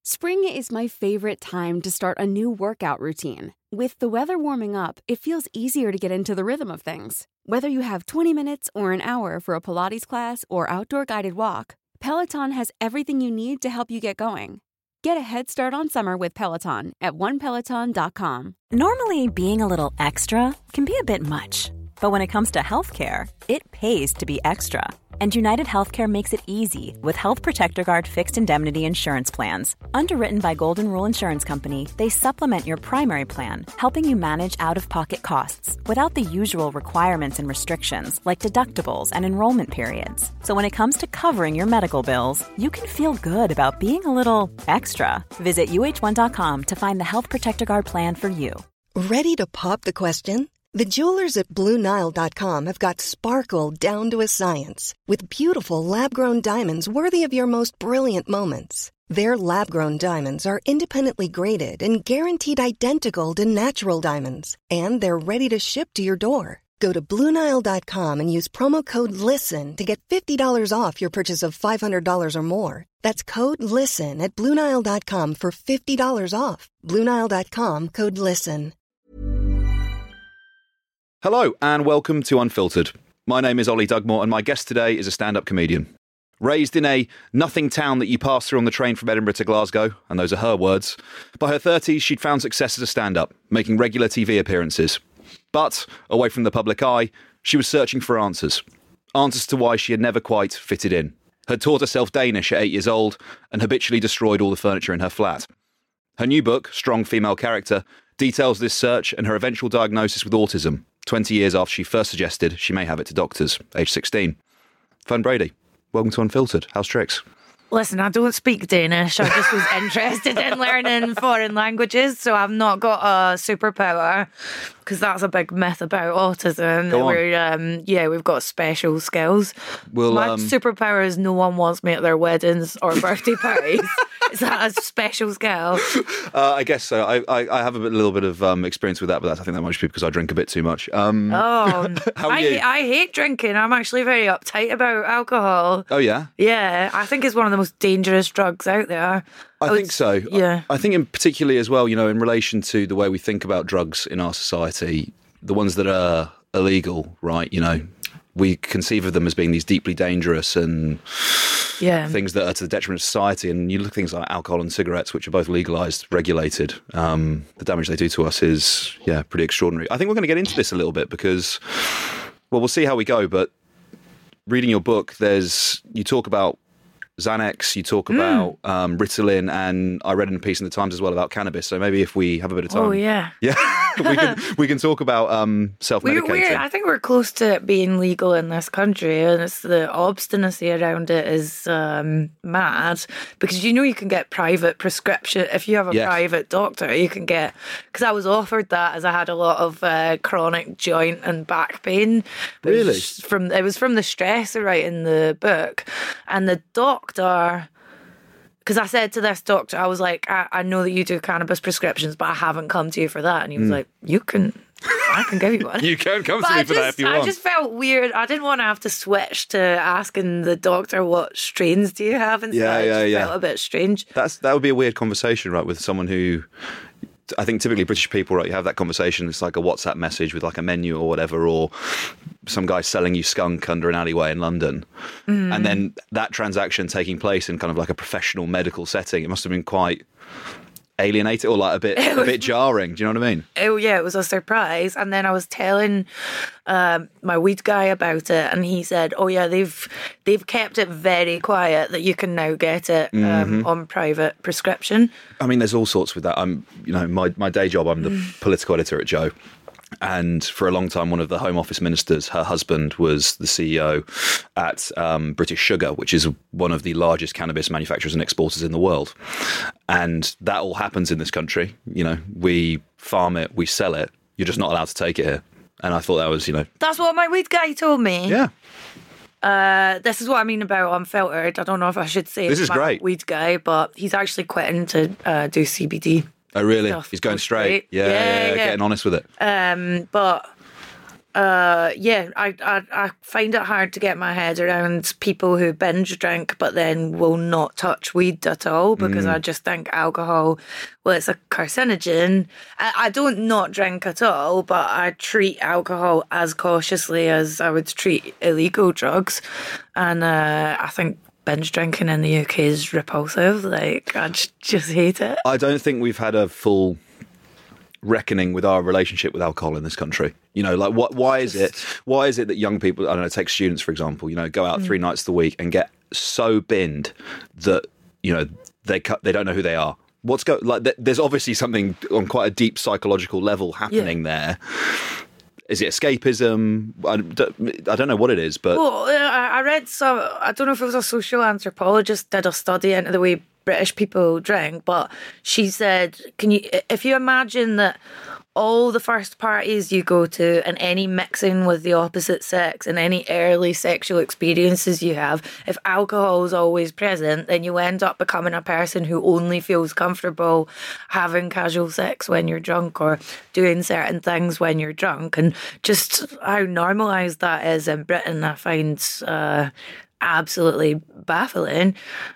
Spring is my favorite time to start a new workout routine. With the weather warming up, it feels easier to get into the rhythm of things. Whether you have 20 minutes or an hour for a Pilates class or outdoor guided walk, Peloton has everything you need to help you get going. Get a head start on summer with Peloton at onepeloton.com. Normally, being a little extra can be a bit much, but when it comes to healthcare, it pays to be extra. And United Healthcare makes it easy with Health Protector Guard fixed indemnity insurance plans. Underwritten by Golden Rule Insurance Company, they supplement your primary plan, helping you manage out-of-pocket costs without the usual requirements and restrictions like deductibles and enrollment periods. So when it comes to covering your medical bills, you can feel good about being a little extra. Visit uh1.com to find the Health Protector Guard plan for you. Ready to pop the question? The jewelers at BlueNile.com have got sparkle down to a science with beautiful lab-grown diamonds worthy of your most brilliant moments. Their lab-grown diamonds are independently graded and guaranteed identical to natural diamonds, and they're ready to ship to your door. Go to BlueNile.com and use promo code LISTEN to get $50 off your purchase of $500 or more. That's code LISTEN at BlueNile.com for $50 off. BlueNile.com, code LISTEN. Hello and welcome to Unfiltered. My name is Ollie Dugmore and my guest today is a stand-up comedian. Raised in a nothing town that you pass through on the train from Edinburgh to Glasgow, and those are her words, by her 30s she'd found success as a stand-up, making regular TV appearances. But, away from the public eye, she was searching for answers. Answers to why she had never quite fitted in. Had taught herself Danish at 8 years old and habitually destroyed all the furniture in her flat. Her new book, Strong Female Character, details this search and her eventual diagnosis with autism, 20 years after she first suggested she may have it to doctors, age 16. Fern Brady, welcome to Unfiltered. How's tricks? Listen, I don't speak Danish. I just was interested in learning foreign languages, so I've not got a superpower, because that's a big myth about autism. Go on. We've got special skills. My superpower is no one wants me at their weddings or birthday parties. Is that a special skill? I guess so. I have a little bit of experience with that, but I think that might be because I drink a bit too much. How are you? I hate drinking. I'm actually very uptight about alcohol. Oh, yeah? Yeah, I think it's one of the most dangerous drugs out there. I think so. Yeah. I think in particularly as well, you know, in relation to the way we think about drugs in our society, the ones that are illegal, right, you know, we conceive of them as being these deeply dangerous and things that are to the detriment of society. And you look at things like alcohol and cigarettes, which are both legalised, regulated. The damage they do to us is, pretty extraordinary. I think we're going to get into this a little bit because, well, we'll see how we go. But reading your book, you talk about Xanax, you talk about Ritalin, and I read in a piece in the Times as well about cannabis. So maybe if we have a bit of time, we can talk about self-medicating. I think we're close to it being legal in this country, and it's the obstinacy around it is mad, because you can get private prescription if you have a private doctor. You can get, because I was offered that as I had a lot of chronic joint and back pain. Really? It was from the stress of writing the book, and the doctor. Because I said to this doctor, I was like, I know that you do cannabis prescriptions, but I haven't come to you for that. And he was like, I can give you one. You can come to me for that if you want. I just felt weird. I didn't want to have to switch to asking the doctor what strains do you have and stuff. It just felt a bit strange. That would be a weird conversation, right, with someone who... I think typically British people, right, you have that conversation, it's like a WhatsApp message with like a menu or whatever, or some guy selling you skunk under an alleyway in London. And then that transaction taking place in kind of like a professional medical setting, it must have been quite alienating or like a bit jarring. Do you know what I mean? Oh yeah, it was a surprise. And then I was telling my weed guy about it, and he said, "Oh yeah, they've kept it very quiet that you can now get it on private prescription." I mean, there's all sorts with that. My day job, I'm the political editor at Joe. And for a long time, one of the Home Office ministers, her husband was the CEO at British Sugar, which is one of the largest cannabis manufacturers and exporters in the world. And that all happens in this country. You know, we farm it, we sell it. You're just not allowed to take it here. And I thought that was, That's what my weed guy told me. Yeah. This is what I mean about Unfiltered. I don't know if I should say this is great. Weed guy, but he's actually quitting to do CBD. Oh, really? Stuff. He's going straight. Yeah, getting honest with it. But I find it hard to get my head around people who binge drink but then will not touch weed at all, because I just think alcohol, well, it's a carcinogen. I don't not drink at all, but I treat alcohol as cautiously as I would treat illegal drugs. And I think binge drinking in the UK is repulsive. Like, I just hate it. I don't think we've had a full reckoning with our relationship with alcohol in this country. You know, like why is it that young people, I don't know, take students for example, you know, go out 3 nights a week and get so binned that, you know, they don't know who they are. There's obviously something on quite a deep psychological level happening there. Is it escapism? I don't know what it is, but I read I don't know if it was a social anthropologist did a study into the way British people drink, but she said, if you imagine that all the first parties you go to and any mixing with the opposite sex and any early sexual experiences you have, if alcohol is always present, then you end up becoming a person who only feels comfortable having casual sex when you're drunk or doing certain things when you're drunk. And just how normalised that is in Britain, I find absolutely baffling.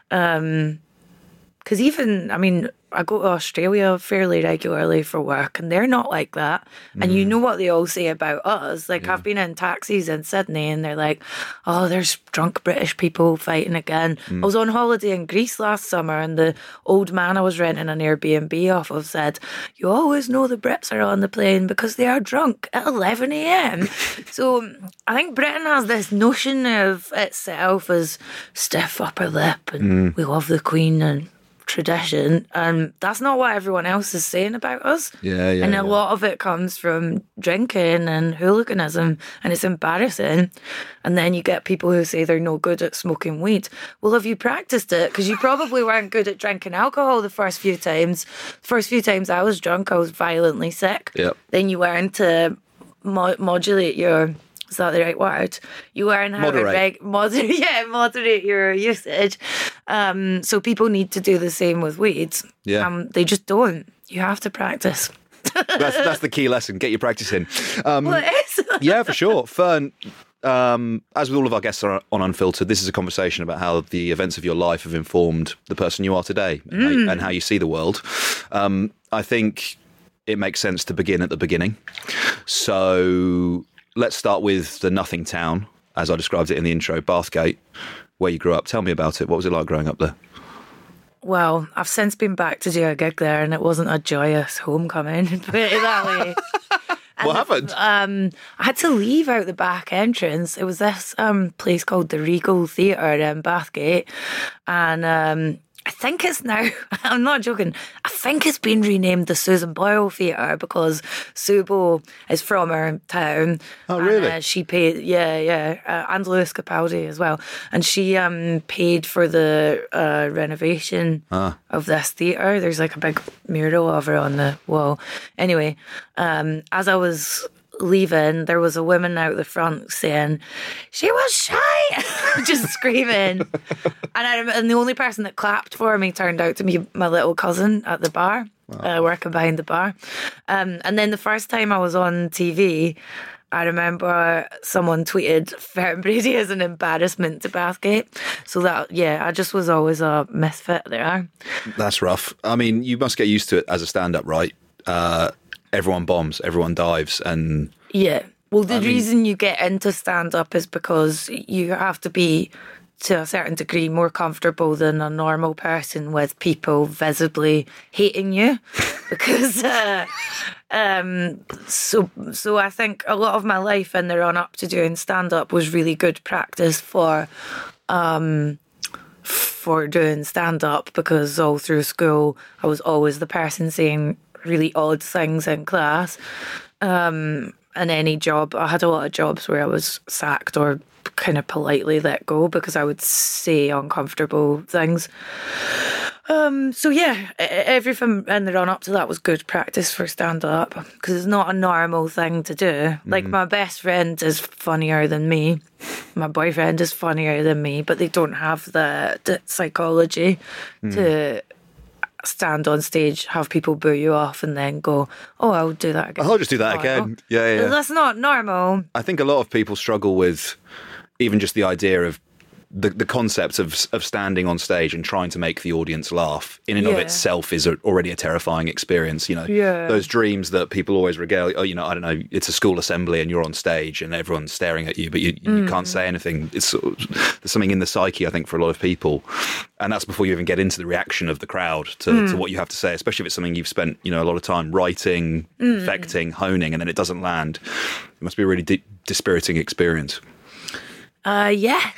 Because even, I mean, I go to Australia fairly regularly for work and they're not like that. And you know what they all say about us. Like, I've been in taxis in Sydney and they're like, oh, there's drunk British people fighting again. I was on holiday in Greece last summer and the old man I was renting an Airbnb off of said, you always know the Brits are on the plane because they are drunk at 11 a.m. So I think Britain has this notion of itself as stiff upper lip and we love the Queen and tradition, and that's not what everyone else is saying about us. And a lot of it comes from drinking and hooliganism, and it's embarrassing. And then you get people who say they're no good at smoking weed. Well, have you practiced it? Because you probably weren't good at drinking alcohol the first few times. First few times I was drunk, I was violently sick. Then you learn to modulate your... Is that the right word? You learn how to moderate your usage. So people need to do the same with weeds. They just don't. You have to practice. That's the key lesson. Get your practice in. Well, it is. Yeah, for sure. Fern, as with all of our guests on Unfiltered, this is a conversation about how the events of your life have informed the person you are today and how you see the world. I think it makes sense to begin at the beginning. So... let's start with the nothing town, as I described it in the intro, Bathgate, where you grew up. Tell me about it. What was it like growing up there? Well, I've since been back to do a gig there and it wasn't a joyous homecoming, put it that way. What happened? I had to leave out the back entrance. It was this place called the Regal Theatre in Bathgate. And... I think it's now, I'm not joking, I think it's been renamed the Susan Boyle Theatre because Subo is from our town. Oh, really? And, she paid, and Lewis Capaldi as well. And she paid for the renovation of this theatre. There's like a big mural of her on the wall. Anyway, as I was leaving, there was a woman out the front saying, she was shy, just screaming. And the only person that clapped for me turned out to be my little cousin at the bar, working behind the bar. And then the first time I was on TV, I remember someone tweeted, Fern Brady is an embarrassment to Bathgate. So that, I just was always a misfit there. That's rough. I mean, you must get used to it as a stand-up, right? Everyone bombs, everyone dives, and... Yeah. Well, the reason you get into stand-up is because you have to be, to a certain degree, more comfortable than a normal person with people visibly hating you. Because, so I think a lot of my life in the run-up to doing stand-up was really good practice for doing stand-up, because all through school I was always the person saying really odd things in class. And any job, I had a lot of jobs where I was sacked or kind of politely let go because I would say uncomfortable things. Everything in the run up to that was good practice for stand-up, because it's not a normal thing to do. Like, my best friend is funnier than me, my boyfriend is funnier than me, but they don't have the psychology to stand on stage, have people boo you off, and then go, "Oh, I'll do that again. I'll just do that again." Yeah. That's not normal. I think a lot of people struggle with even just the idea of the concept of standing on stage and trying to make the audience laugh in and of itself is already a terrifying experience. Those dreams that people always regale. Oh, I don't know, it's a school assembly and you're on stage and everyone's staring at you, but you can't say anything. It's there's something in the psyche, I think, for a lot of people, and that's before you even get into the reaction of the crowd to what you have to say, especially if it's something you've spent a lot of time writing, perfecting, honing, and then it doesn't land. It must be a really dispiriting experience. Yeah.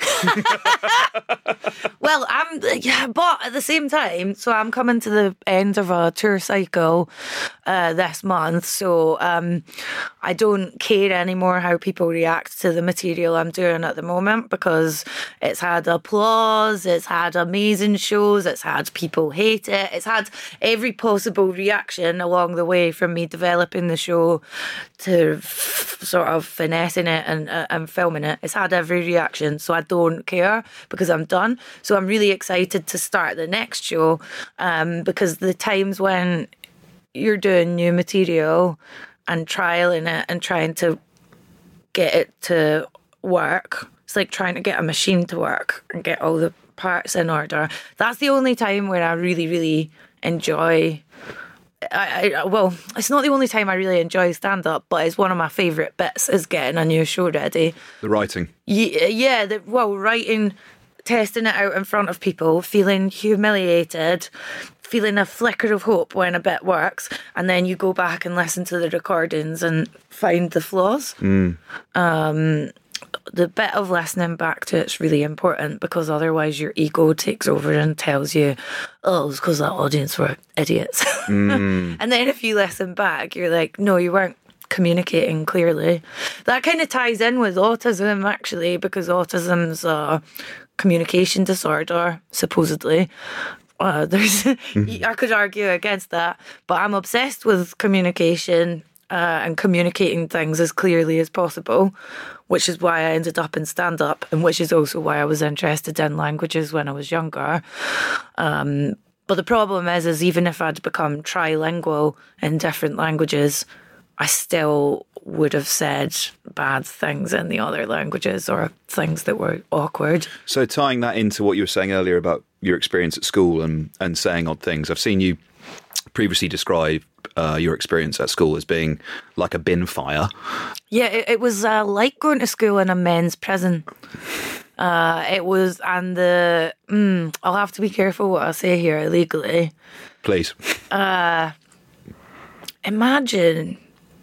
Well, but at the same time, so I'm coming to the end of a tour cycle this month, so I don't care anymore how people react to the material I'm doing at the moment, because it's had applause, it's had amazing shows, it's had people hate it, it's had every possible reaction along the way, from me developing the show to sort of finessing it and filming it. It's had every reaction, so I don't care because I'm done. So I'm really excited to start the next show, because the times when you're doing new material and trialing it and trying to get it to work, it's like trying to get a machine to work and get all the parts in order. That's the only time where I really, really enjoy. Well, it's not the only time I really enjoy stand-up, but it's one of my favourite bits, is getting a new show ready. The writing. Yeah, writing, testing it out in front of people, feeling humiliated, feeling a flicker of hope when a bit works, and then you go back and listen to the recordings and find the flaws. The bit of listening back to it's really important, because otherwise your ego takes over and tells you, oh, it's because that audience were idiots. And then if you listen back, you're like, no, you weren't communicating clearly. That kind of ties in with autism, actually, because autism's a communication disorder, supposedly. I could argue against that, but I'm obsessed with communication and communicating things as clearly as possible, which is why I ended up in stand-up, and which is also why I was interested in languages when I was younger. But the problem is even if I'd become trilingual in different languages, I still would have said bad things in the other languages, or things that were awkward. So tying that into what you were saying earlier about your experience at school and saying odd things, I've seen you previously describe your experience at school as being like a bin fire. Yeah, it was like going to school in a men's prison. It was, and I'll have to be careful what I say here illegally. Please. Imagine,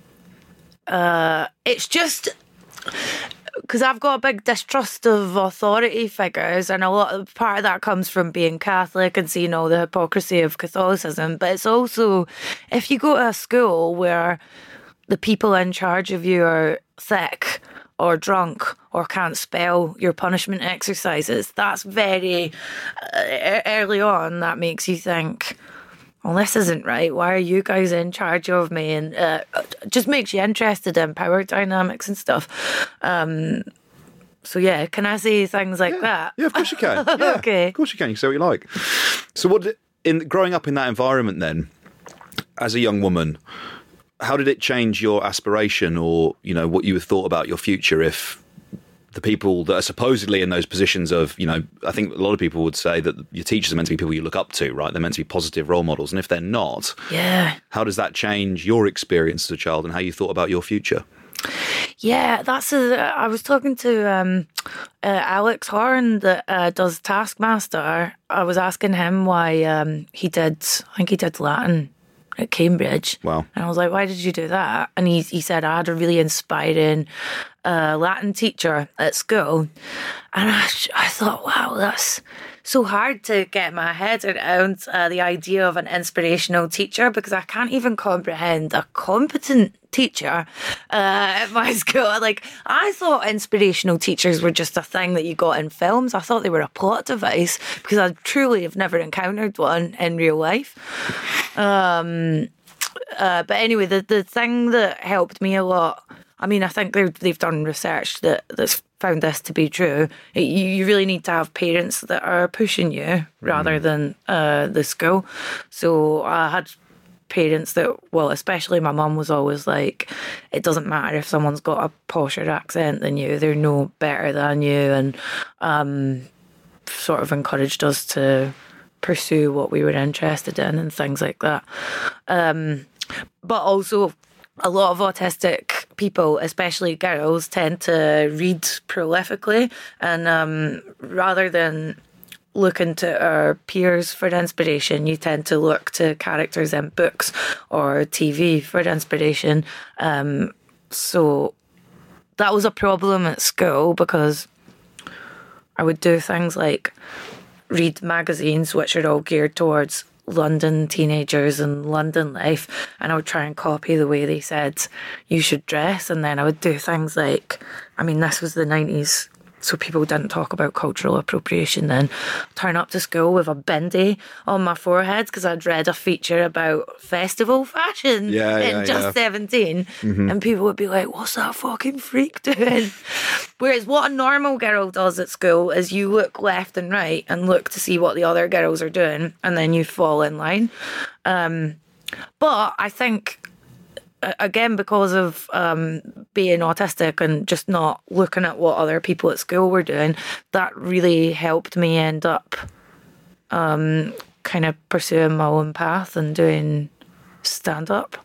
it's just because I've got a big distrust of authority figures, and a lot of part of that comes from being Catholic and seeing all the hypocrisy of Catholicism. But it's also, if you go to a school where the people in charge of you are sick or drunk or can't spell your punishment exercises, that's very early on, that makes you think, well, this isn't right. Why are you guys in charge of me? And just makes you interested in power dynamics and stuff. So yeah, can I say things like that? Yeah, of course you can. Yeah, okay. Of course you can. You can say what you like. So growing up in that environment then, as a young woman, how did it change your aspiration, or, what you thought about your future if the people that are supposedly in those positions of, I think a lot of people would say that your teachers are meant to be people you look up to, right? They're meant to be positive role models. And if they're not, how does that change your experience as a child and how you thought about your future? Yeah, I was talking to Alex Horn that does Taskmaster. I was asking him why he did Latin at Cambridge. Wow. And I was like, why did you do that? And he said, I had a really inspiring Latin teacher at school. And I thought, wow, that's so hard to get my head around the idea of an inspirational teacher, because I can't even comprehend a competent teacher at my school. Like, I thought inspirational teachers were just a thing that you got in films. I thought they were a plot device, because I truly have never encountered one in real life. But anyway, the thing that helped me a lot I mean, I think they've done research that's found this to be true. You really need to have parents that are pushing you rather than the school. So I had parents that, well, especially my mum was always like, it doesn't matter if someone's got a posher accent than you, they're no better than you, and sort of encouraged us to pursue what we were interested in and things like that. But also, a lot of autistic people, especially girls, tend to read prolifically, and rather than looking to our peers for inspiration, you tend to look to characters in books or TV for inspiration. So that was a problem at school, because I would do things like read magazines which are all geared towards London teenagers and London life, and I would try and copy the way they said you should dress. And then I would do things like, I mean, this was the 90s, so people didn't talk about cultural appropriation then. Turn up to school with a bindi on my forehead because I'd read a feature about festival fashion in Just 17. And people would be like, what's that fucking freak doing? Whereas what a normal girl does at school is you look left and right and look to see what the other girls are doing, and then you fall in line. But I think, again, because of being autistic and just not looking at what other people at school were doing, that really helped me end up kind of pursuing my own path and doing stand-up.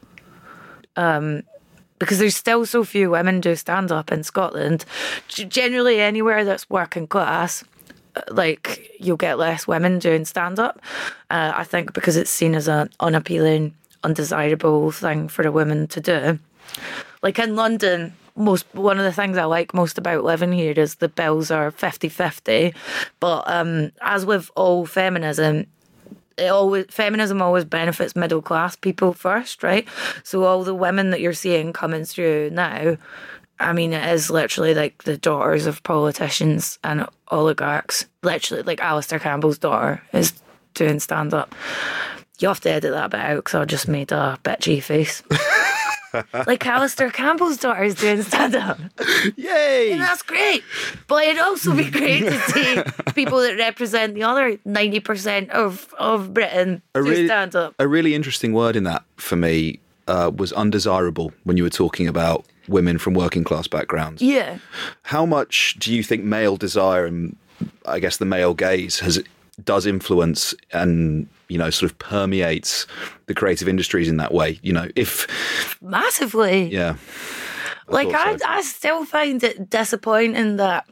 Because there's still so few women do stand-up in Scotland. Generally, anywhere that's working class, like, you'll get less women doing stand-up. I think because it's seen as an unappealing, undesirable thing for a woman to do. Like in London, one of the things I like most about living here is the bills are 50-50. But as with all feminism, feminism always benefits middle class people first, right? So all the women that you're seeing coming through now, I mean, it is literally like the daughters of politicians and oligarchs. Literally, like Alistair Campbell's daughter is doing stand-up. You have to edit that bit out because I just made a bitchy face. Like Alistair Campbell's daughter is doing stand-up. Yay! And that's great. But it'd also be great to see people that represent the other 90% of Britain do stand-up. A really interesting word in that for me was undesirable when you were talking about women from working class backgrounds. Yeah. How much do you think male desire and, I guess, the male gaze does influence and, you know, sort of permeates the creative industries in that way? You know, if massively, yeah. I still find it disappointing that,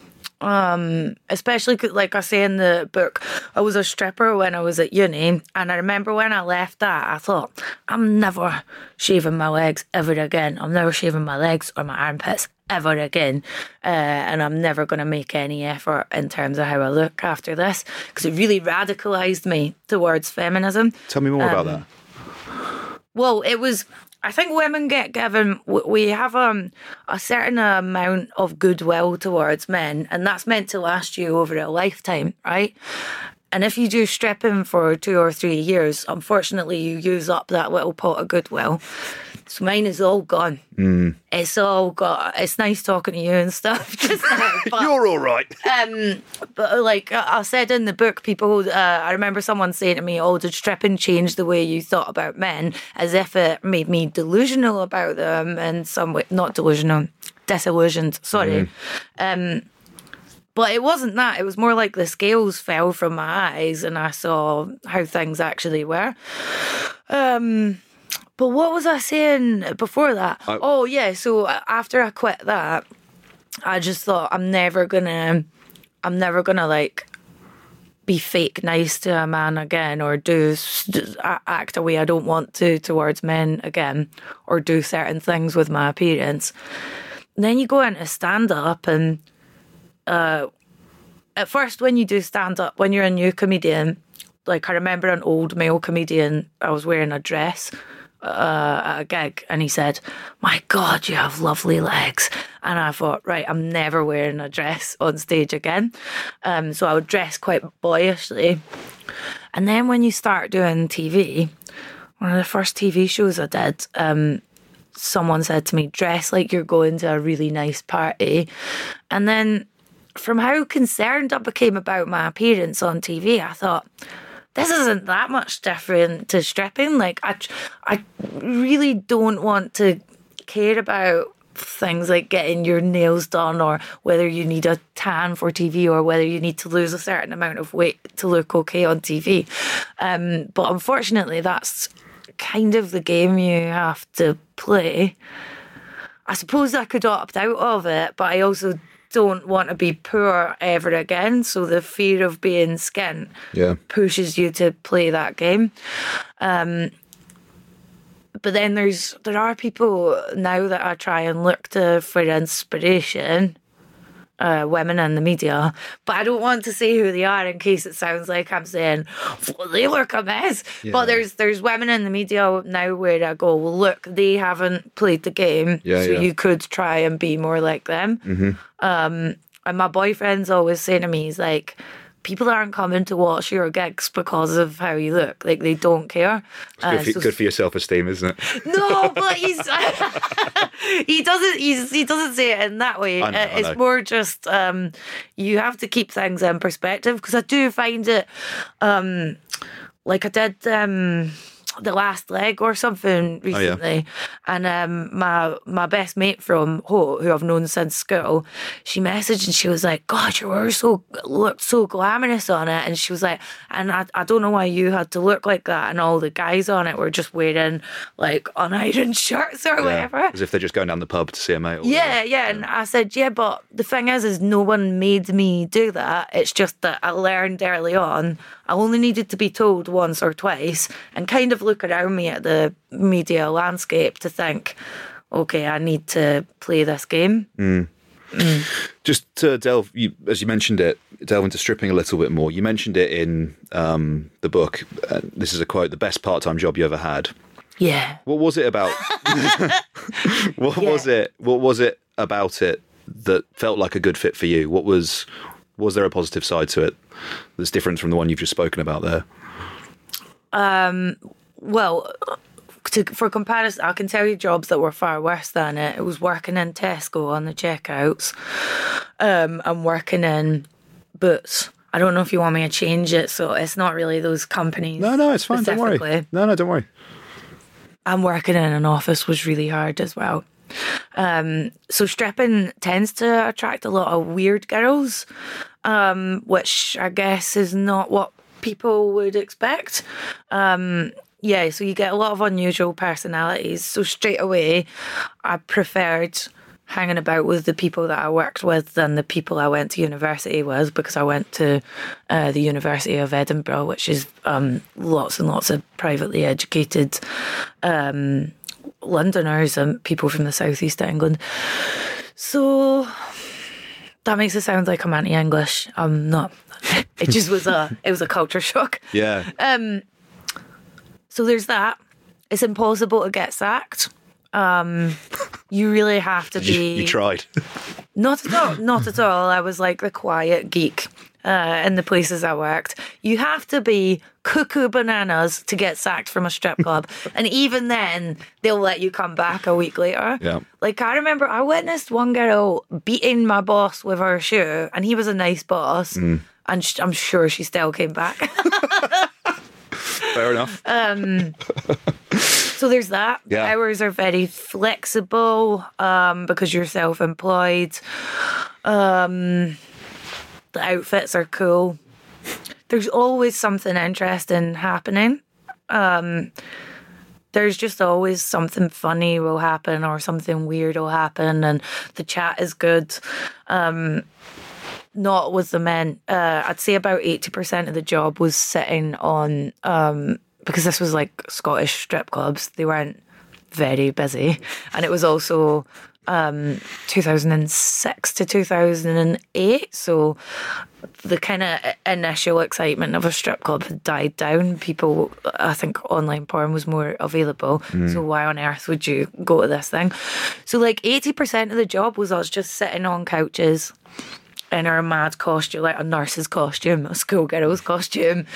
especially like I say in the book, I was a stripper when I was at uni, and I remember when I left that, I thought, I'm never shaving my legs ever again. I'm never shaving my legs or my armpits ever again, and I'm never going to make any effort in terms of how I look after this, because it really radicalised me towards feminism. Tell me more about that. Well, it was, I think women get given, we have a certain amount of goodwill towards men, and that's meant to last you over a lifetime, right? And if you do stripping for 2 or 3 years, unfortunately you use up that little pot of goodwill. So mine is all gone. It's all got. It's nice talking to you and stuff. Just now, but, you're all right. But like I said in the book, people. I remember someone saying to me, "Oh, did stripping change the way you thought about men?" As if it made me delusional about them in some way. Not delusional, disillusioned. Sorry. But it wasn't that. It was more like the scales fell from my eyes and I saw how things actually were. But what was I saying before that? Oh, yeah. So after I quit that, I just thought I'm never gonna like be fake nice to a man again, or act a way I don't want to towards men again, or do certain things with my appearance. And then you go into stand-up, and at first when you do stand-up, when you're a new comedian, like I remember an old male comedian, I was wearing a dress at a gig, and he said, "My God, you have lovely legs." And I thought, right, I'm never wearing a dress on stage again. So I would dress quite boyishly. And then when you start doing TV, one of the first TV shows I did, someone said to me, dress like you're going to a really nice party. And then from how concerned I became about my appearance on TV, I thought, this isn't that much different to stripping. Like, I really don't want to care about things like getting your nails done or whether you need a tan for TV or whether you need to lose a certain amount of weight to look okay on TV. But unfortunately, that's kind of the game you have to play. I suppose I could opt out of it, but I also don't want to be poor ever again. So the fear of being skint pushes you to play that game. But then there are people now that I try and look to for inspiration, women in the media, but I don't want to say who they are in case it sounds like I'm saying, well, they look a mess. Yeah. But there's women in the media now where I go, well, look, they haven't played the game, you could try and be more like them. Mm-hmm. And my boyfriend's always saying to me, he's like, people aren't coming to watch your gigs because of how you look. Like, they don't care. It's good for your self-esteem, isn't it? No, but he doesn't say it in that way. I know. It's more just you have to keep things in perspective, because I do find it like I did The Last Leg or something recently, and my best mate from Holt, who I've known since school, she messaged and she was like, God, you looked so glamorous on it. And she was like, and I don't know why you had to look like that, and all the guys on it were just wearing like unironed shirts or whatever, as if they're just going down the pub to see a mate. And I said, but the thing is no one made me do that. It's just that I learned early on. I only needed to be told once or twice and kind of look around me at the media landscape to think, okay, I need to play this game. Just to delve, as you mentioned it, delve into stripping a little bit more. You mentioned it in the book. This is a quote: "The best part-time job you ever had." Yeah. What was it about? What was it about it that felt like a good fit for you? Was there a positive side to it that's different from the one you've just spoken about there? Well, for comparison, I can tell you jobs that were far worse than it. It was working in Tesco on the checkouts. I'm working in Boots. I don't know if you want me to change it, so it's not really those companies. No, it's fine. Don't worry. No, don't worry. And working in an office was really hard as well. So stripping tends to attract a lot of weird girls, which I guess is not what people would expect. So you get a lot of unusual personalities. So straight away, I preferred hanging about with the people that I worked with than the people I went to university with, because I went to the University of Edinburgh, which is lots and lots of privately educated Londoners and people from the southeast of England. So that makes it sound like I'm anti-English. I'm not. It just was a culture shock. Yeah. So there's that. It's impossible to get sacked. You really have to be. You tried. Not at all. Not at all. I was like the quiet geek in the places I worked. You have to be cuckoo bananas to get sacked from a strip club. And even then, they'll let you come back a week later. Yeah. Like, I remember I witnessed one girl beating my boss with her shoe, and he was a nice boss. And I'm sure she still came back. Fair enough. So there's that. Yeah. Hours are very flexible because you're self-employed. The outfits are cool. There's always something interesting happening. There's just always something funny will happen or something weird will happen, and the chat is good. Not with the men. I'd say about 80% of the job was sitting on, because this was like Scottish strip clubs, they weren't very busy. And it was also 2006 to 2008. So the kind of initial excitement of a strip club had died down. People, I think online porn was more available. So why on earth would you go to this thing? So like 80% of the job was us just sitting on couches in our mad costume, like a nurse's costume, a schoolgirl's costume,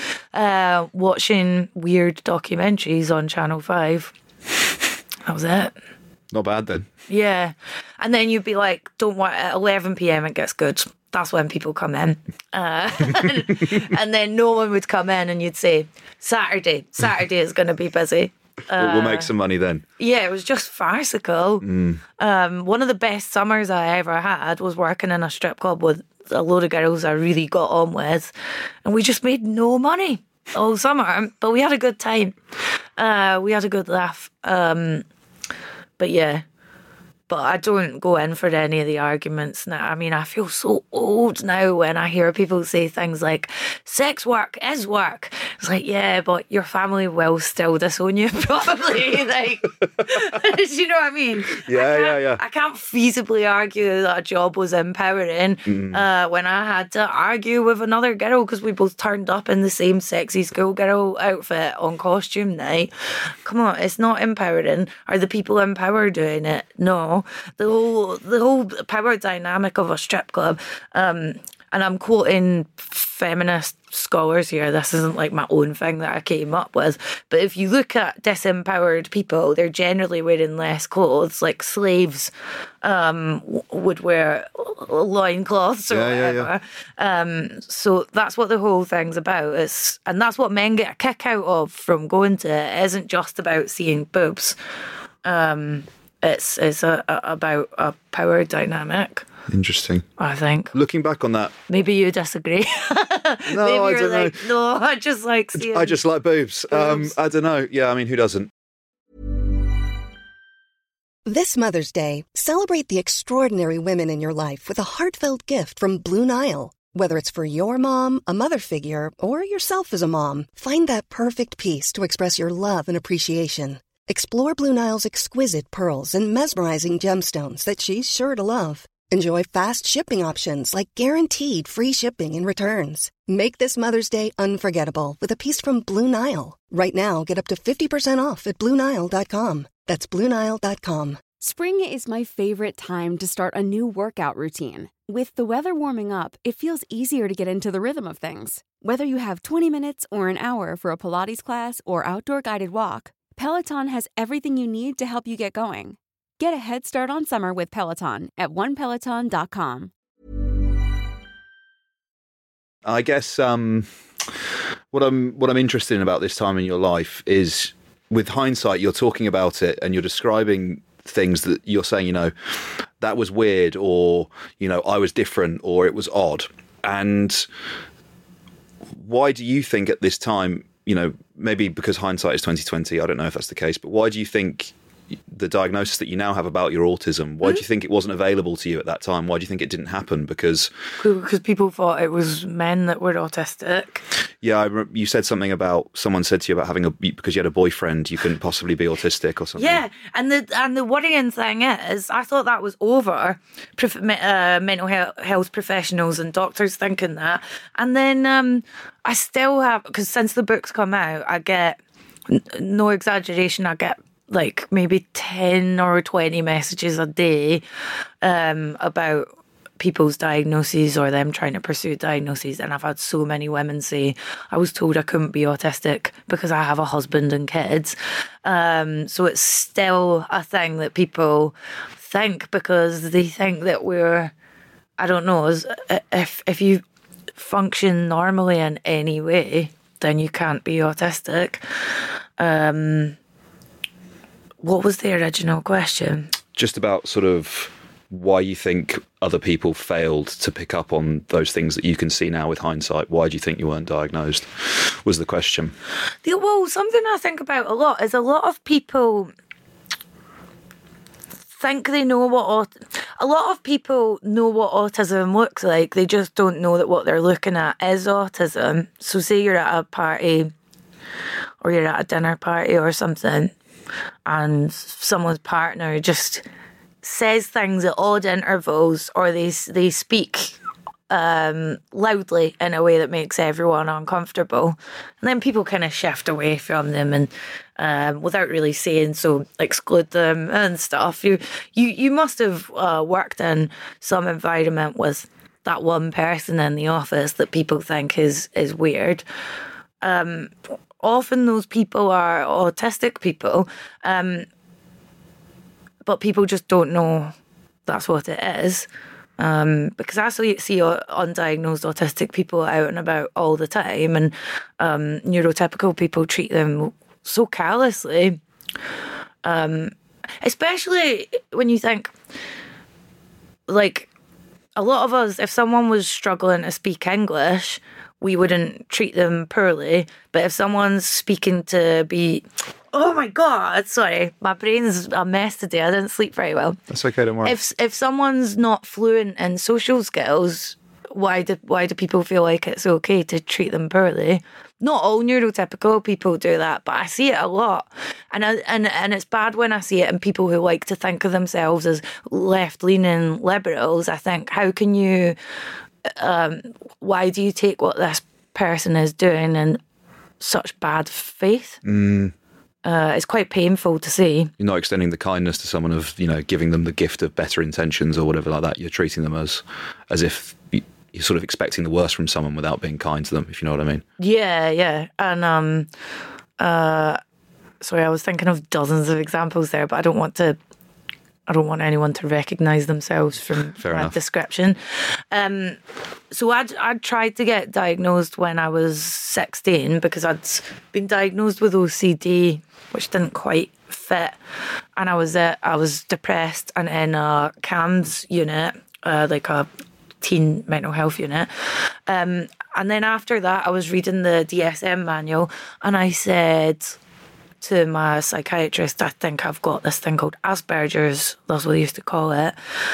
watching weird documentaries on Channel 5. That was it. Not bad then. Yeah. And then you'd be like, don't worry, at 11 p.m. it gets good. That's when people come in. And then no one would come in, and you'd say, Saturday is going to be busy. We'll make some money then. Yeah, it was just farcical. One of the best summers I ever had was working in a strip club with a load of girls I really got on with, and we just made no money all summer, but we had a good time. We had a good laugh. But yeah, but I don't go in for any of the arguments now. I mean, I feel so old now when I hear people say things like, sex work is work. It's like, yeah, but your family will still disown you, probably. Like, do you know what I mean? Yeah. I can't feasibly argue that a job was empowering when I had to argue with another girl because we both turned up in the same sexy schoolgirl outfit on costume night. Come on, it's not empowering. Are the people in power doing it? No. The whole power dynamic of a strip club, and I'm quoting feminist scholars here, this isn't like my own thing that I came up with, but if you look at disempowered people, they're generally wearing less clothes, like slaves would wear loincloths or whatever. So that's what the whole thing's about. And that's what men get a kick out of from going to it. It isn't just about seeing boobs. It's about a power dynamic. Interesting. I think. Looking back on that, maybe you disagree. No, maybe I you're don't like, know. No, I just like seeing. I just like boobs. I don't know. Yeah, I mean, who doesn't? This Mother's Day, celebrate the extraordinary women in your life with a heartfelt gift from Blue Nile. Whether it's for your mom, a mother figure, or yourself as a mom, find that perfect piece to express your love and appreciation. Explore Blue Nile's exquisite pearls and mesmerizing gemstones that she's sure to love. Enjoy fast shipping options like guaranteed free shipping and returns. Make this Mother's Day unforgettable with a piece from Blue Nile. Right now, get up to 50% off at BlueNile.com. That's BlueNile.com. Spring is my favorite time to start a new workout routine. With the weather warming up, it feels easier to get into the rhythm of things. Whether you have 20 minutes or an hour for a Pilates class or outdoor guided walk, Peloton has everything you need to help you get going. Get a head start on summer with Peloton at onepeloton.com. I guess what I'm interested in about this time in your life is, with hindsight, you're talking about it and you're describing things that you're saying, you know, that was weird, or, you know, I was different, or it was odd. And why do you think at this time, you know, maybe because hindsight is 2020, I don't know if that's the case, but why do you think the diagnosis that you now have about your autism, why do you think it wasn't available to you at that time? Why do you think it didn't happen? Because people thought it was men that were autistic. Yeah, you said something about, someone said to you about because you had a boyfriend, you couldn't possibly be autistic or something. Yeah, and the worrying thing is, I thought that was over. Mental health professionals and doctors thinking that, and then I still have, because since the book's come out, I get, no exaggeration, I get like maybe 10 or 20 messages a day about people's diagnoses or them trying to pursue diagnoses. And I've had so many women say, I was told I couldn't be autistic because I have a husband and kids. So it's still a thing that people think, because they think that we're, I don't know, if you function normally in any way, then you can't be autistic. What was the original question? Just about sort of why you think other people failed to pick up on those things that you can see now with hindsight. Why do you think you weren't diagnosed, was the question. Well, something I think about a lot is a lot of people think they know a lot of people know what autism looks like. They just don't know that what they're looking at is autism. So say you're at a party or you're at a dinner party or something, and someone's partner just says things at odd intervals, or they speak loudly in a way that makes everyone uncomfortable, and then people kind of shift away from them and without really saying so, exclude them and stuff. You must have worked in some environment with that one person in the office that people think is weird. Often those people are autistic people, but but people just don't know that's what it is. Because I see undiagnosed autistic people out and about all the time, and neurotypical people treat them so callously. Especially when you think, like, a lot of us, if someone was struggling to speak English, we wouldn't treat them poorly. But if someone's speaking to be... Oh my God, sorry, my brain's a mess today. I didn't sleep very well. That's okay, don't worry. If someone's not fluent in social skills, why do people feel like it's okay to treat them poorly? Not all neurotypical people do that, but I see it a lot. And it's bad when I see it in people who like to think of themselves as left-leaning liberals. I think, how can you... why do you take what this person is doing in such bad faith? It's quite painful to see. You're not extending the kindness to someone of, giving them the gift of better intentions or whatever like that. You're treating them as if you're sort of expecting the worst from someone without being kind to them, if you know what I mean. Yeah. And sorry, I was thinking of dozens of examples there, but I don't want anyone to recognise themselves from that description. So I'd tried to get diagnosed when I was 16 because I'd been diagnosed with OCD, which didn't quite fit, and I was depressed and in a CAMHS unit, like a teen mental health unit. And then after that, I was reading the DSM manual, and I said to my psychiatrist, I think I've got this thing called Asperger's, that's what they used to call it.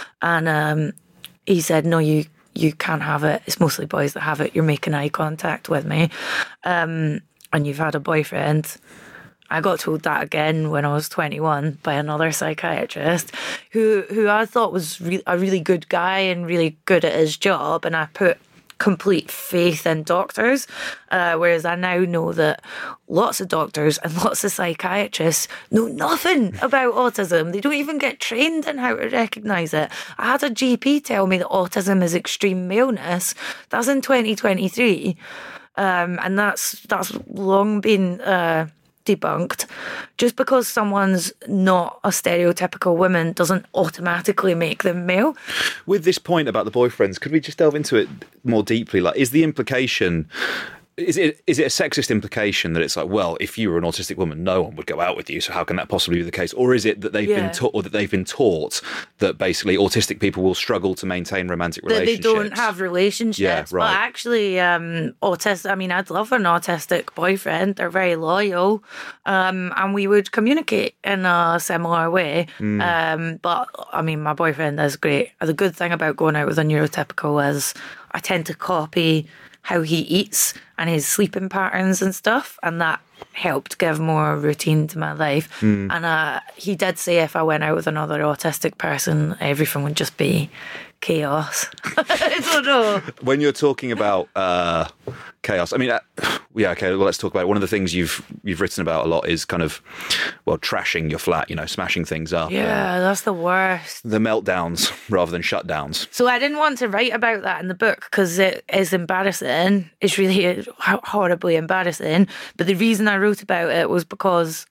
And he said, no, you can't have it. It's mostly boys that have it. You're making eye contact with me. And you've had a boyfriend. I got told that again when I was 21 by another psychiatrist who I thought was a really good guy and really good at his job. And I put complete faith in doctors, whereas I now know that lots of doctors and lots of psychiatrists know nothing about autism. They don't even get trained in how to recognise it. I had a GP tell me that autism is extreme maleness. That's in 2023, and that's long been debunked. Just because someone's not a stereotypical woman doesn't automatically make them male. With this point about the boyfriends, could we just delve into it more deeply? Like, is the implication... Is it a sexist implication that it's like, well, if you were an autistic woman, no one would go out with you, so how can that possibly be the case? Or is it that they've been taught that basically autistic people will struggle to maintain romantic relationships? That they don't have relationships. Yeah, right. But actually, autistic. I mean, I'd love an autistic boyfriend. They're very loyal, and we would communicate in a similar way. But I mean, my boyfriend is great. The good thing about going out with a neurotypical is I tend to copy how he eats and his sleeping patterns and stuff, and that helped give more routine to my life. And he did say if I went out with another autistic person, everything would just be chaos. I don't know. When you're talking about chaos, I mean, well, let's talk about it. One of the things you've written about a lot is kind of, well, trashing your flat, smashing things up. Yeah, that's the worst. The meltdowns rather than shutdowns. So I didn't want to write about that in the book because it is embarrassing. It's really horribly embarrassing. But the reason I wrote about it was because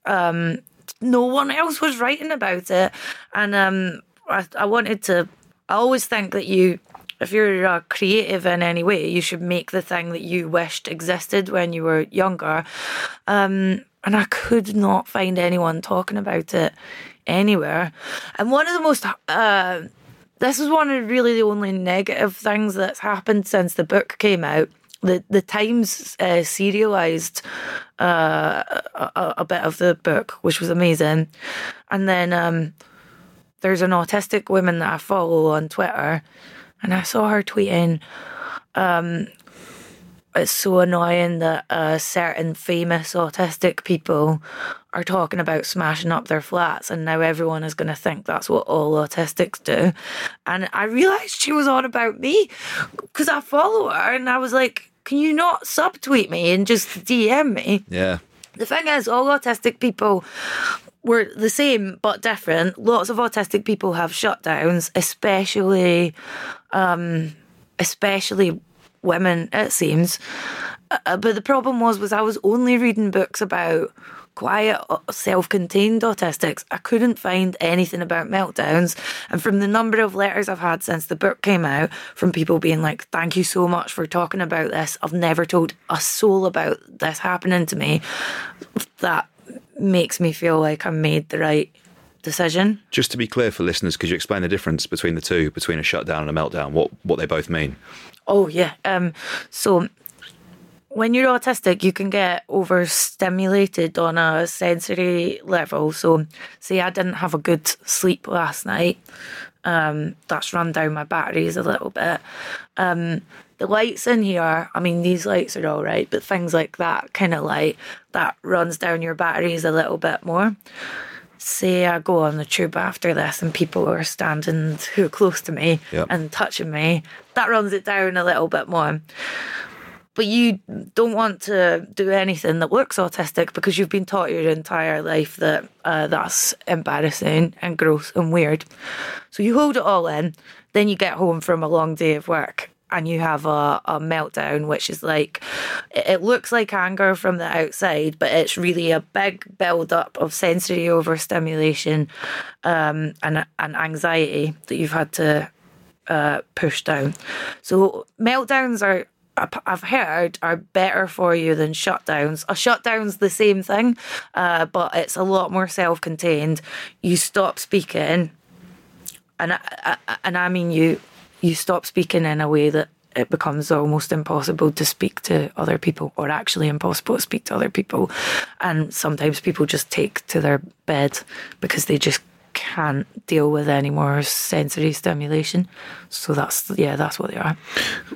no one else was writing about it. And I wanted to... I always think that if you're creative in any way, you should make the thing that you wished existed when you were younger. And I could not find anyone talking about it anywhere. And one of the most... this is one of really the only negative things that's happened since the book came out. The Times serialised a bit of the book, which was amazing. And then... there's an autistic woman that I follow on Twitter, and I saw her tweeting, it's so annoying that certain famous autistic people are talking about smashing up their flats, and now everyone is going to think that's what all autistics do. And I realised she was on about me because I follow her, and I was like, can you not subtweet me and just DM me? Yeah. The thing is, all autistic people... we're the same but different. Lots of autistic people have shutdowns, especially women, it seems. But the problem was I was only reading books about quiet, self-contained autistics. I couldn't find anything about meltdowns. And from the number of letters I've had since the book came out, from people being like, thank you so much for talking about this. I've never told a soul about this happening to me. That makes me feel like I made the right decision. Just to be clear for listeners, could you explain the difference between the two, between a shutdown and a meltdown, what they both mean? Oh, yeah. So when you're autistic, you can get overstimulated on a sensory level. So say I didn't have a good sleep last night. That's run down my batteries a little bit. The lights in here, I mean, these lights are all right, but things like that kind of light, that runs down your batteries a little bit more. Say I go on the tube after this and people are standing too close to me and touching me, that runs it down a little bit more. But you don't want to do anything that looks autistic because you've been taught your entire life that that's embarrassing and gross and weird. So you hold it all in, then you get home from a long day of work and you have a meltdown, which is like, it looks like anger from the outside, but it's really a big build-up of sensory overstimulation and anxiety that you've had to push down. So meltdowns are, I've heard, are better for you than shutdowns. A shutdown's the same thing, but it's a lot more self-contained. You stop speaking, and I mean you stop speaking in a way that it becomes almost impossible to speak to other people, or actually impossible to speak to other people. And sometimes people just take to their bed because they just can't deal with any more sensory stimulation. So that's what they are.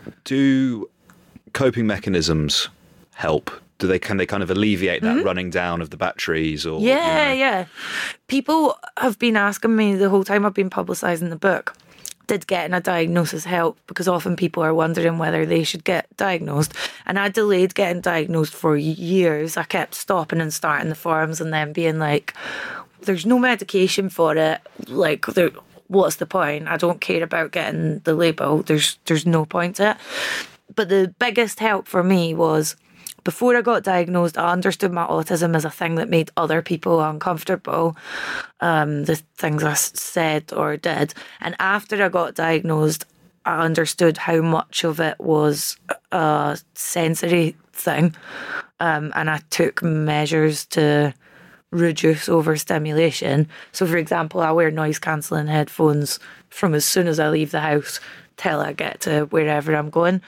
Do coping mechanisms help? Can they kind of alleviate that running down of the batteries? Or yeah. People have been asking me the whole time I've been publicising the book, did getting a diagnosis help? Because often people are wondering whether they should get diagnosed. And I delayed getting diagnosed for years. I kept stopping and starting the forums and then being like, there's no medication for it. Like, what's the point? I don't care about getting the label. There's no point to it. But the biggest help for me was, before I got diagnosed, I understood my autism as a thing that made other people uncomfortable, the things I said or did. And after I got diagnosed, I understood how much of it was a sensory thing. And I took measures to reduce overstimulation. So, for example, I wear noise-cancelling headphones from as soon as I leave the house till I get to wherever I'm going.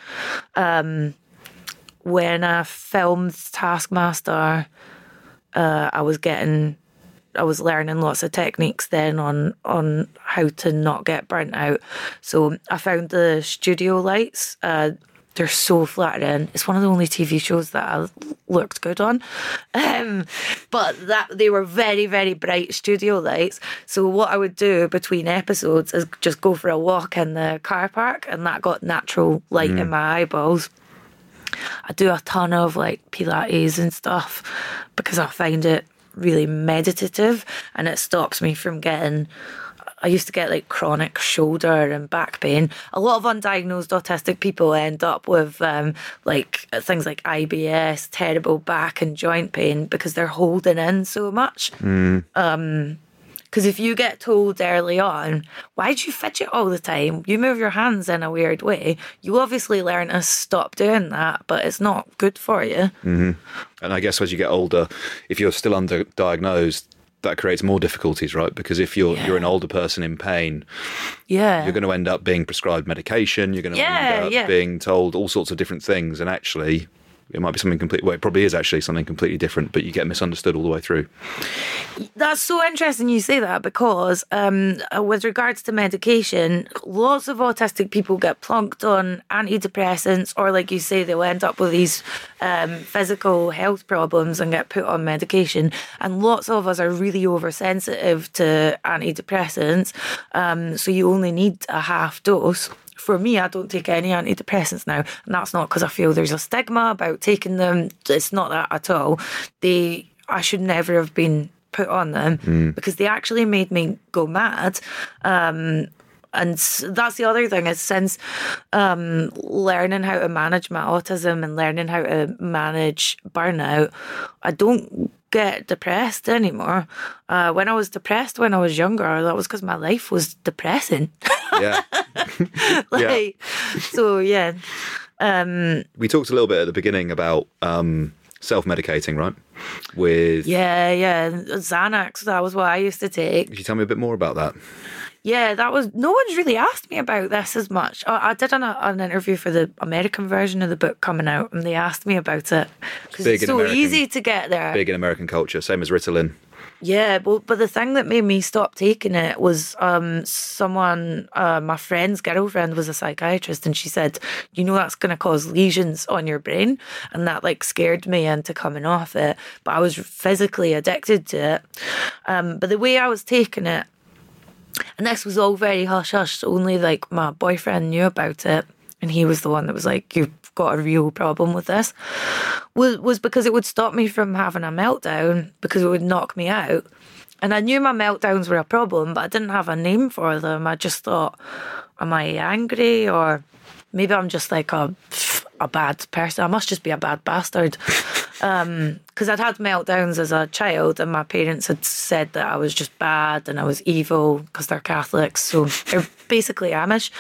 When I filmed Taskmaster, I was learning lots of techniques then on how to not get burnt out. So I found the studio lights. They're so flattering. It's one of the only TV shows that I looked good on. But they were very, very bright studio lights. So what I would do between episodes is just go for a walk in the car park, and that got natural light in my eyeballs. I do a ton of like Pilates and stuff because I find it really meditative, and it stops me from getting, I used to get like chronic shoulder and back pain. A lot of undiagnosed autistic people end up with like things like IBS, terrible back and joint pain because they're holding in so much. Because if you get told early on, why do you fidget all the time? You move your hands in a weird way. You obviously learn to stop doing that, but it's not good for you. And I guess as you get older, if you're still underdiagnosed, that creates more difficulties, right? Because if you're an older person in pain, you're going to end up being prescribed medication. You're going to end up being told all sorts of different things, and actually, it might be something completely. Well, it probably is actually something completely different, but you get misunderstood all the way through. That's so interesting you say that, because with regards to medication, lots of autistic people get plunked on antidepressants, or like you say, they'll end up with these physical health problems and get put on medication. And lots of us are really oversensitive to antidepressants, so you only need a half dose. For me, I don't take any antidepressants now, and that's not because I feel there's a stigma about taking them. It's not that at all. I should never have been put on them because they actually made me go mad. And that's the other thing is since learning how to manage my autism and learning how to manage burnout, I don't get depressed anymore. When I was depressed when I was younger, that was because my life was depressing. Yeah. So, yeah. We talked a little bit at the beginning about self-medicating, right? With Xanax, that was what I used to take. Could you tell me a bit more about that? Yeah, no one's really asked me about this as much. I did an interview for the American version of the book coming out, and they asked me about it because it's so easy to get there. Big in American culture, same as Ritalin. Yeah, but the thing that made me stop taking it was someone, my friend's girlfriend was a psychiatrist, and she said, that's going to cause lesions on your brain, and that scared me into coming off it. But I was physically addicted to it. But the way I was taking it, and this was all very hush-hush, only my boyfriend knew about it, and he was the one that was like, you've got a real problem with this, was because it would stop me from having a meltdown, because it would knock me out. And I knew my meltdowns were a problem, but I didn't have a name for them. I just thought, am I angry? Or maybe I'm just a bad person. I must just be a bad bastard. Because I'd had meltdowns as a child, and my parents had said that I was just bad and I was evil because they're Catholics, so they're basically Amish.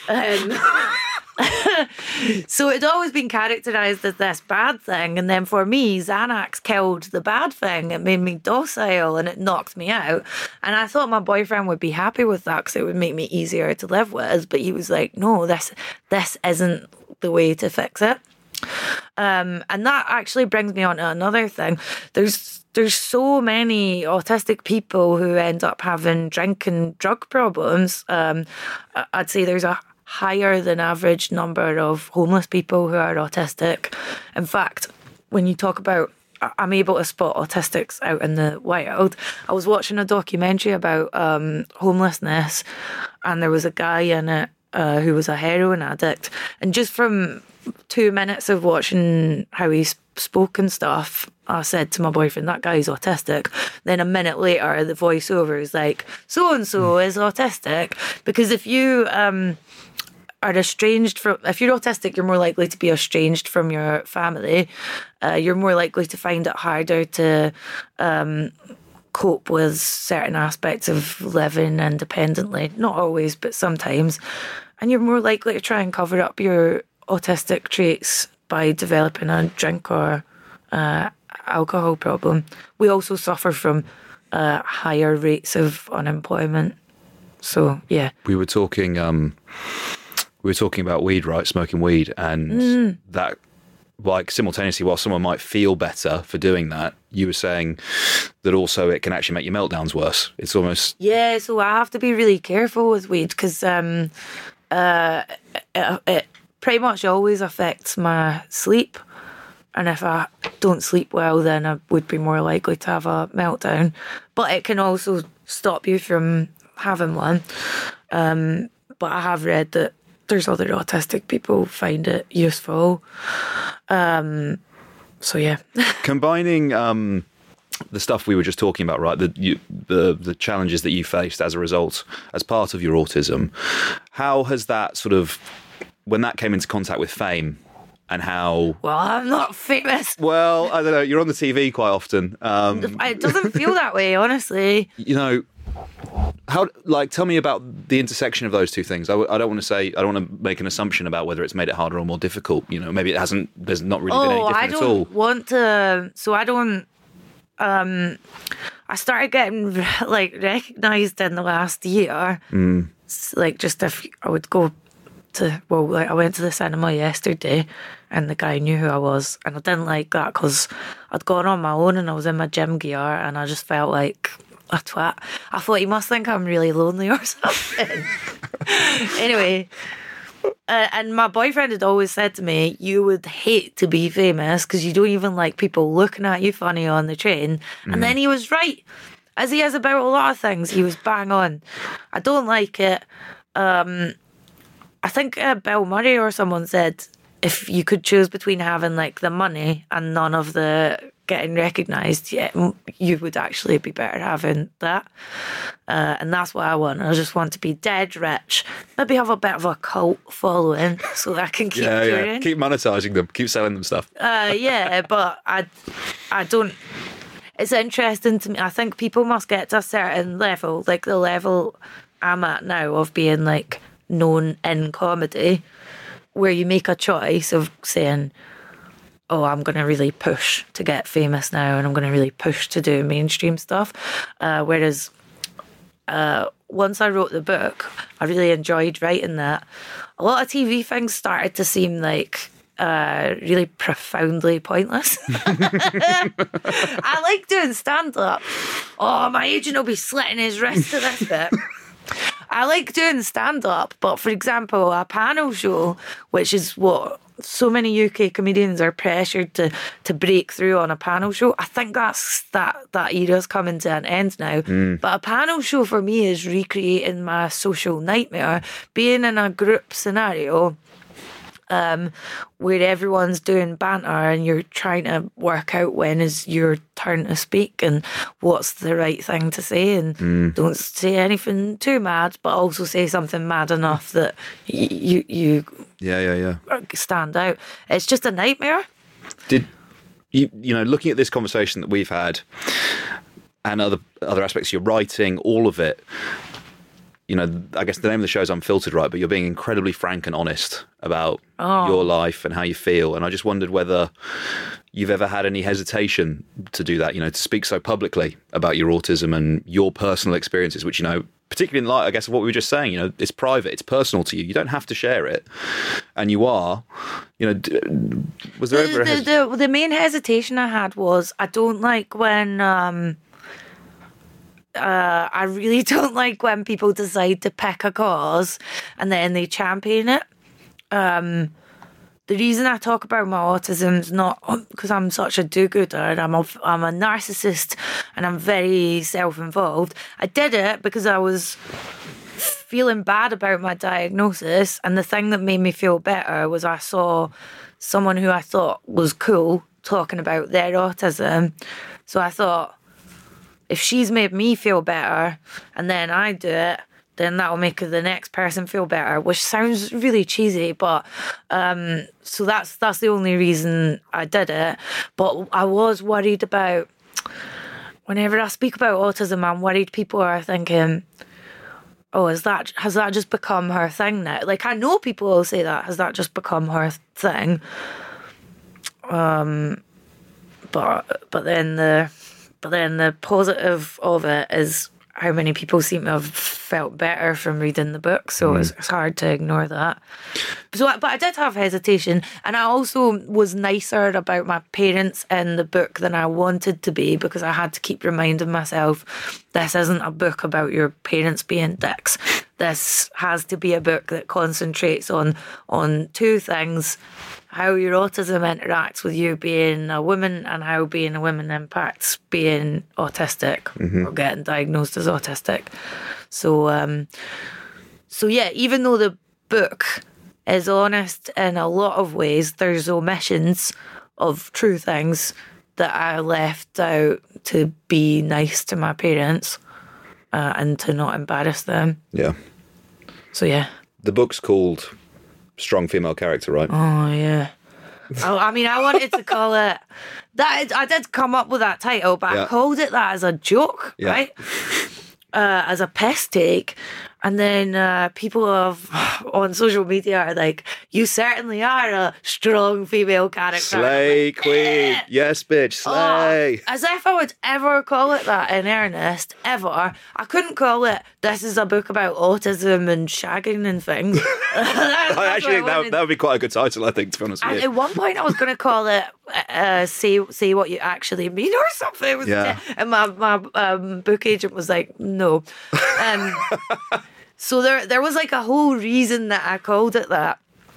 So it'd always been characterised as this bad thing, and then for me, Xanax killed the bad thing. It made me docile and it knocked me out. And I thought my boyfriend would be happy with that because it would make me easier to live with, but he was like, no, this isn't the way to fix it. And that actually brings me on to another thing. There's so many autistic people who end up having drink and drug problems. I'd say there's a higher than average number of homeless people who are autistic. In fact, when you talk about I'm able to spot autistics out in the wild, I was watching a documentary about homelessness, and there was a guy in it who was a heroin addict, and just from 2 minutes of watching how he spoke and stuff, I said to my boyfriend, that guy's autistic. Then a minute later, the voiceover is like, so-and-so is autistic. Because if you are estranged from, if you're autistic, you're more likely to be estranged from your family. You're more likely to find it harder to cope with certain aspects of living independently. Not always, but sometimes. And you're more likely to try and cover up your autistic traits by developing a drink or alcohol problem. We also suffer from higher rates of unemployment. So yeah, we were talking about weed, right? Smoking weed, and that, simultaneously, while someone might feel better for doing that, you were saying that also it can actually make your meltdowns worse. It's almost so I have to be really careful with weed because it pretty much always affects my sleep, and if I don't sleep well, then I would be more likely to have a meltdown. But it can also stop you from having one. But I have read that there's other autistic people find it useful. So yeah. Combining the stuff we were just talking about, right? The challenges that you faced as a result, as part of your autism. How has that sort of, when that came into contact with fame, and how... Well, I'm not famous. Well, I don't know. You're on the TV quite often. It doesn't feel that way, honestly. How, tell me about the intersection of those two things. I don't want to make an assumption about whether it's made it harder or more difficult. Maybe it hasn't, there's not really been any different at all. I don't want to, so I don't, I started getting recognised in the last year. Just if I would go to, I went to the cinema yesterday and the guy knew who I was, and I didn't like that because I'd gone on my own and I was in my gym gear and I just felt like a twat. I thought he must think I'm really lonely or something. Anyway, and my boyfriend had always said to me, you would hate to be famous because you don't even like people looking at you funny on the train. And then he was right, as he is about a lot of things. He was bang on. I don't like it. I think Bill Murray or someone said, if you could choose between having the money and none of the getting recognised, you would actually be better having that. And that's what I want. I just want to be dead rich, maybe have a bit of a cult following so that I can keep touring. Keep monetising them, keep selling them stuff. But I don't. It's interesting to me. I think people must get to a certain level, like the level I'm at now of being like known in comedy, where you make a choice of saying, oh, I'm going to really push to get famous now and I'm going to really push to do mainstream stuff. Whereas once I wrote the book, I really enjoyed writing that. A lot of TV things started to seem like really profoundly pointless. I like doing stand-up. Oh, my agent will be slitting his wrist to this bit. I like doing stand-up, but for example, a panel show, which is what so many UK comedians are pressured to break through on a panel show. I think that era's coming to an end now. But a panel show for me is recreating my social nightmare, being in a group scenario where everyone's doing banter and you're trying to work out when is your turn to speak and what's the right thing to say, and don't say anything too mad, but also say something mad enough that you stand out. It's just a nightmare. Did you looking at this conversation that we've had and other aspects of your writing, all of it, I guess the name of the show is Unfiltered, right? But you're being incredibly frank and honest about your life and how you feel. And I just wondered whether you've ever had any hesitation to do that, to speak so publicly about your autism and your personal experiences, which, particularly in light, I guess, of what we were just saying, it's private, it's personal to you. You don't have to share it. And you are, was there ever the main hesitation I had was I don't like when... I really don't like when people decide to pick a cause and then they champion it. The reason I talk about my autism is not because I'm such a do-gooder and I'm a narcissist and I'm very self-involved. I did it because I was feeling bad about my diagnosis, and the thing that made me feel better was I saw someone who I thought was cool talking about their autism. So I thought, if she's made me feel better and then I do it, then that'll make the next person feel better, which sounds really cheesy, but so that's the only reason I did it. But I was worried about, whenever I speak about autism, I'm worried people are thinking, oh, has that just become her thing now? Like, I know people will say that, has that just become her thing? But then the positive of it is how many people seem to have felt better from reading the book. So it's hard to ignore that. But I did have hesitation, and I also was nicer about my parents in the book than I wanted to be, because I had to keep reminding myself, this isn't a book about your parents being dicks. This has to be a book that concentrates on two things: how your autism interacts with you being a woman, and how being a woman impacts being autistic or getting diagnosed as autistic. So yeah, even though the book is honest in a lot of ways, there's omissions of true things that I left out to be nice to my parents and to not embarrass them. Yeah. So yeah. The book's called Strong Female Character, right? Oh, yeah. I mean, I wanted to call it that. I did come up with that title, but I called it that as a joke, right? As a piss take. And then people on social media are like, you certainly are a strong female character. Slay queen. Yes, bitch, slay. As if I would ever call it that in earnest, ever. I couldn't call it, this is a book about autism and shagging and things. I actually think that would be quite a good title, I think, to be honest with you. At one point I was going to call it say what you actually mean or something. And my book agent was like, no. So there was like a whole reason that I called it that.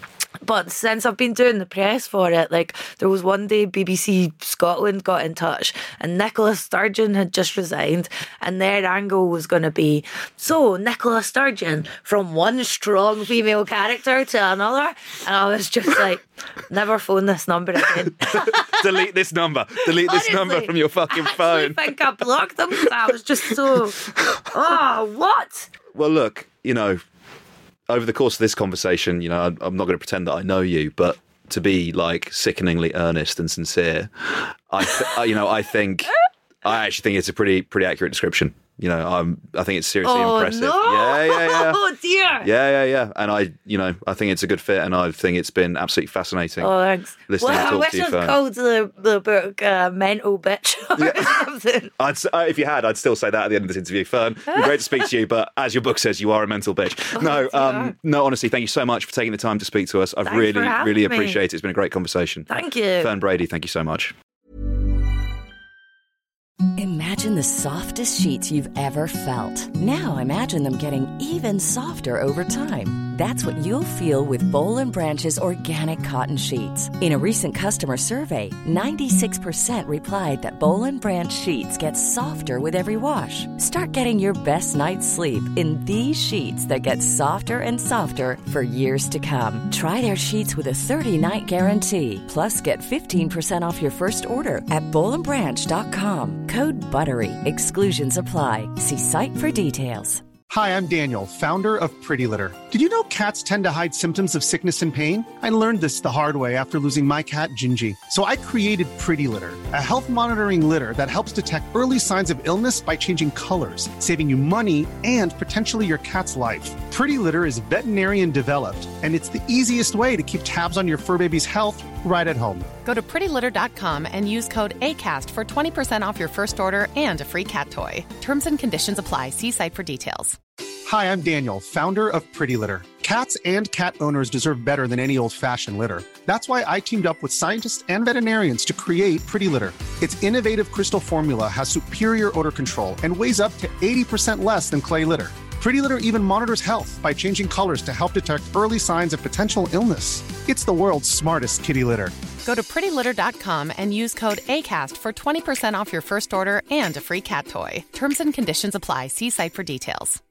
But since I've been doing the press for it, like there was one day BBC Scotland got in touch and Nicola Sturgeon had just resigned, and their angle was going to be, so Nicola Sturgeon from one strong female character to another, and I was just like, never phone this number again. Delete this number. Delete this number from your fucking phone. I think I blocked them because I was just so, what? Well, look, you know, over the course of this conversation, you know, I'm not going to pretend that I know you, but to be like sickeningly earnest and sincere, I actually think it's a pretty accurate description. You know, I think it's seriously impressive. No. Yeah. Oh dear. Yeah. And I think it's a good fit, and I think it's been absolutely fascinating. Oh, thanks. Listening to I talk wish to you. I'd called the book Mental Bitch or something. If you had, I'd still say that at the end of this interview. Fern, great to speak to you, but as your book says, you are a mental bitch. No, honestly, thank you so much for taking the time to speak to us. I've really appreciate it. It's been a great conversation. Thank you. Fern Brady, thank you so much. Imagine the softest sheets you've ever felt. Now imagine them getting even softer over time. That's what you'll feel with Boll & Branch's organic cotton sheets. In a recent customer survey, 96% replied that Boll & Branch sheets get softer with every wash. Start getting your best night's sleep in these sheets that get softer and softer for years to come. Try their sheets with a 30-night guarantee. Plus, get 15% off your first order at bollandbranch.com. Code BUTTERY. Exclusions apply. See site for details. Hi, I'm Daniel, founder of Pretty Litter. Did you know cats tend to hide symptoms of sickness and pain? I learned this the hard way after losing my cat, Gingy. So I created Pretty Litter, a health monitoring litter that helps detect early signs of illness by changing colors, saving you money and potentially your cat's life. Pretty Litter is veterinarian developed, and it's the easiest way to keep tabs on your fur baby's health right at home. Go to prettylitter.com and use code ACAST for 20% off your first order and a free cat toy. Terms and conditions apply. See site for details. Hi, I'm Daniel, founder of Pretty Litter. Cats and cat owners deserve better than any old-fashioned litter. That's why I teamed up with scientists and veterinarians to create Pretty Litter. Its innovative crystal formula has superior odor control and weighs up to 80% less than clay litter. Pretty Litter even monitors health by changing colors to help detect early signs of potential illness. It's the world's smartest kitty litter. Go to prettylitter.com and use code ACAST for 20% off your first order and a free cat toy. Terms and conditions apply. See site for details.